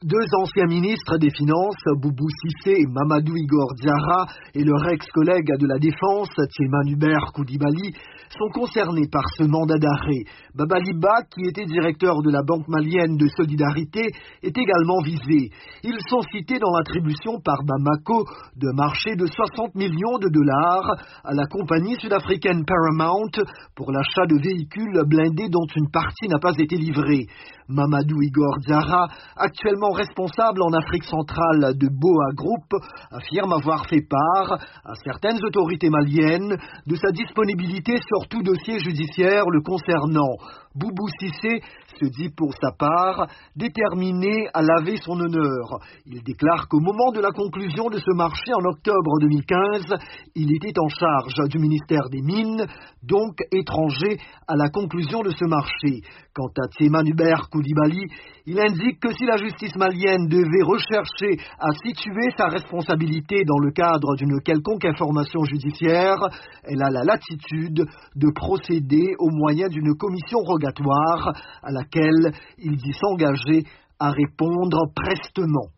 Deux anciens ministres des Finances, Boubou Cissé et Mamadou Igor Diarra, et leur ex-collègue de la Défense, Thiéman Hubert Koulibaly, sont concernés par ce mandat d'arrêt. Babaliba, qui était directeur de la Banque malienne de solidarité, est également visé. Ils sont cités dans l'attribution par Bamako de marché de 60 millions de dollars à la compagnie sud-africaine Paramount pour l'achat de véhicules blindés dont une partie n'a pas été livrée. Mamadou Igor Diarra, actuellement responsable en Afrique centrale de Boa Group, affirme avoir fait part à certaines autorités maliennes de sa disponibilité sur tout dossier judiciaire le concernant. Boubou Cissé se dit pour sa part déterminé à laver son honneur. Il déclare qu'au moment de la conclusion de ce marché en octobre 2015, il était en charge du ministère des Mines, donc étranger à la conclusion de ce marché. Quant à Thiéman Hubert Koulibaly, il indique que si la justice malienne devait rechercher à situer sa responsabilité dans le cadre d'une quelconque information judiciaire, elle a la latitude de procéder au moyen d'une commission rogatoire à laquelle il dit s'engager à répondre prestement.